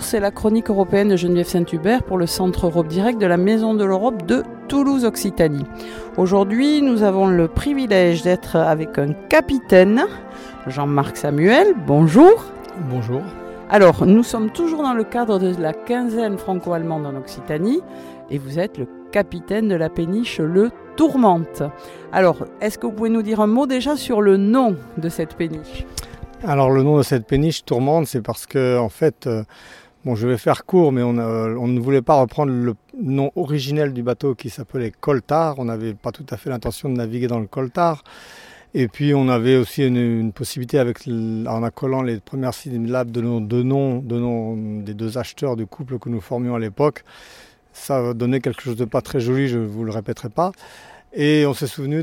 c'est la chronique européenne de Geneviève Saint-Hubert pour le Centre Europe Direct de la Maison de l'Europe de Toulouse-Occitanie. Aujourd'hui, nous avons le privilège d'être avec un capitaine, Jean-Marc Samuel. Bonjour. Bonjour. Alors, nous sommes toujours dans le cadre de la quinzaine franco-allemande en Occitanie et vous êtes le capitaine de la péniche Le Tourmente. Alors, est-ce que vous pouvez nous dire un mot déjà sur le nom de cette péniche ? Alors le nom de cette péniche Tourmente, c'est parce que en fait, je vais faire court, mais on ne voulait pas reprendre le nom originel du bateau qui s'appelait Coltard. On n'avait pas tout à fait l'intention de naviguer dans le Coltard. Et puis on avait aussi une possibilité en accolant les premières syllabes de nos deux noms des deux acheteurs du couple que nous formions à l'époque. Ça donnait quelque chose de pas très joli, je ne vous le répéterai pas. Et on s'est souvenu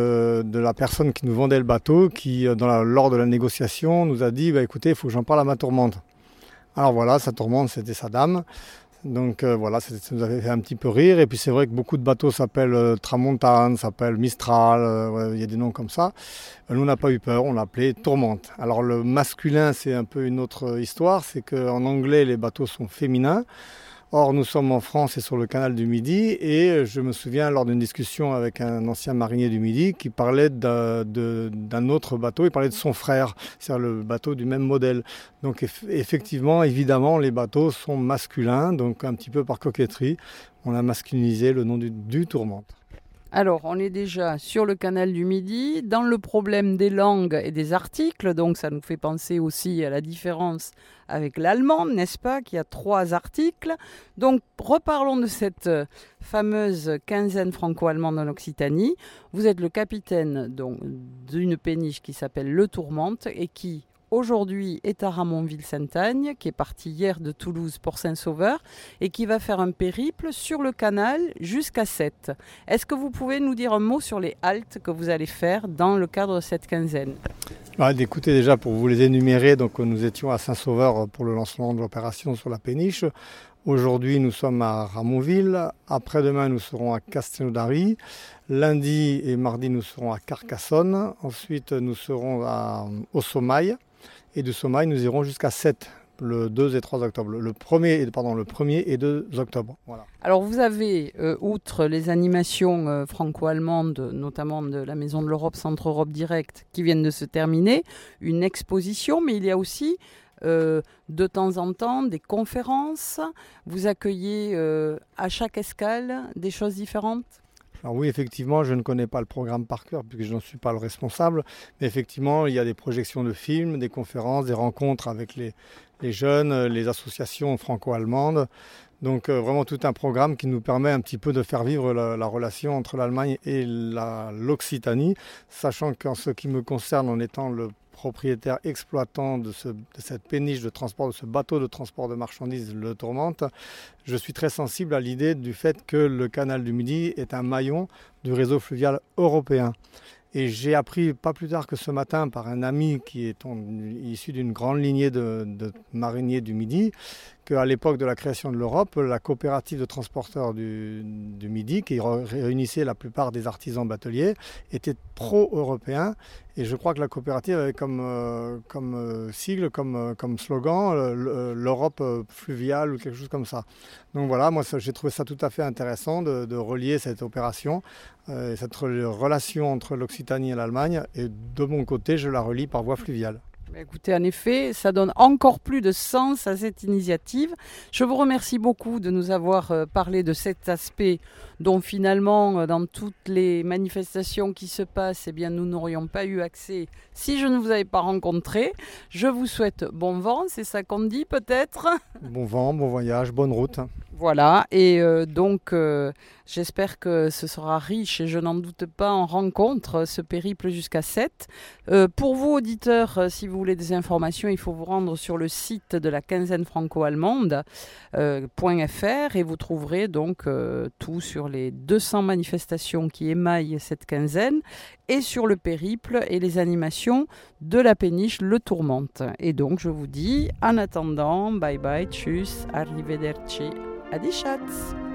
de la personne qui nous vendait le bateau, qui lors de la négociation nous a dit écoutez, il faut que j'en parle à ma tourmente. Alors voilà, sa tourmente, c'était sa dame. Donc voilà, ça nous avait fait un petit peu rire. Et puis c'est vrai que beaucoup de bateaux s'appellent Tramontane, s'appellent Mistral, il y a des noms comme ça. Nous, on n'a pas eu peur, on l'appelait Tourmente. Alors le masculin, c'est un peu une autre histoire, c'est qu'en anglais, les bateaux sont féminins. Or, nous sommes en France et sur le canal du Midi, et je me souviens lors d'une discussion avec un ancien marinier du Midi qui parlait d'un autre bateau, il parlait de son frère, c'est-à-dire le bateau du même modèle. Donc effectivement, évidemment, les bateaux sont masculins, donc un petit peu par coquetterie, on a masculinisé le nom du Tourmente. Alors, on est déjà sur le canal du Midi, dans le problème des langues et des articles, donc ça nous fait penser aussi à la différence avec l'allemand, n'est-ce pas, qui a 3 articles. Donc, reparlons de cette fameuse quinzaine franco-allemande en Occitanie. Vous êtes le capitaine d'une péniche qui s'appelle Le Tourmente et qui aujourd'hui est à Ramonville-Sainte-Agne, qui est parti hier de Toulouse pour Saint-Sauveur et qui va faire un périple sur le canal jusqu'à Sète. Est-ce que vous pouvez nous dire un mot sur les haltes que vous allez faire dans le cadre de cette quinzaine ? Écoutez, déjà pour vous les énumérer, donc nous étions à Saint-Sauveur pour le lancement de l'opération sur la péniche. Aujourd'hui, nous sommes à Ramonville. Après-demain, nous serons à Castelnaudary. Lundi et mardi, nous serons à Carcassonne. Ensuite, nous serons au Sommail. Et de Sommail, nous irons jusqu'à Sète, le 2 et 3 octobre. Le 1er et 2 octobre. Voilà. Alors vous avez, outre les animations franco-allemandes, notamment de la Maison de l'Europe, Centre Europe Direct, qui viennent de se terminer, une exposition, mais il y a aussi de temps en temps des conférences. Vous accueillez à chaque escale des choses différentes ? Alors oui, effectivement, je ne connais pas le programme par cœur puisque je n'en suis pas le responsable. Mais effectivement, il y a des projections de films, des conférences, des rencontres avec les jeunes, les associations franco-allemandes. Donc vraiment tout un programme qui nous permet un petit peu de faire vivre la relation entre l'Allemagne et l'Occitanie, sachant qu'en ce qui me concerne, en étant le propriétaire exploitant de cette péniche de transport, de ce bateau de transport de marchandises, le Tourmente, je suis très sensible à l'idée du fait que le canal du Midi est un maillon du réseau fluvial européen. Et j'ai appris pas plus tard que ce matin par un ami qui est issu d'une grande lignée de mariniers du Midi, qu'à l'époque de la création de l'Europe, la coopérative de transporteurs du Midi, qui réunissait la plupart des artisans bateliers, était pro-européen. Et je crois que la coopérative avait comme sigle, comme slogan, l'Europe fluviale ou quelque chose comme ça. Donc voilà, moi j'ai trouvé ça tout à fait intéressant de relier cette opération, cette relation entre l'Occitanie et l'Allemagne. Et de mon côté, je la relie par voie fluviale. Écoutez, en effet, ça donne encore plus de sens à cette initiative. Je vous remercie beaucoup de nous avoir parlé de cet aspect dont finalement, dans toutes les manifestations qui se passent, nous n'aurions pas eu accès si je ne vous avais pas rencontré. Je vous souhaite bon vent, c'est ça qu'on dit peut-être ? Bon vent, bon voyage, bonne route. Voilà, et donc j'espère que ce sera riche et je n'en doute pas en rencontre, ce périple jusqu'à Sète. Pour vous auditeurs, si vous voulez des informations, il faut vous rendre sur le site de la quinzaine franco-allemande .fr et vous trouverez donc tout sur les 200 manifestations qui émaillent cette quinzaine et sur le périple et les animations de la péniche Le Tourmente. Et donc je vous dis en attendant, bye bye, tchuss, arrivederci. Adi Schatz!